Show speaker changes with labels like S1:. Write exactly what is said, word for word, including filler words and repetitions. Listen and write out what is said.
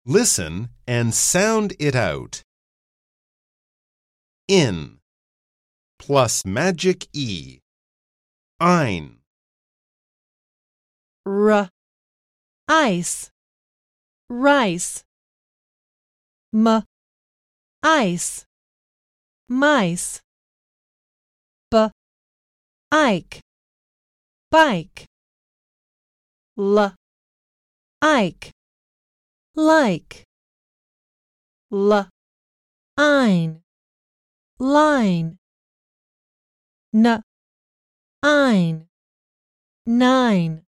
S1: Listen and sound it out. In plus magic E. Ein.
S2: R, ice, rice. M, ice, mice. B, ike, bike. L, ike, like. L, ein, line. N, ein, nine.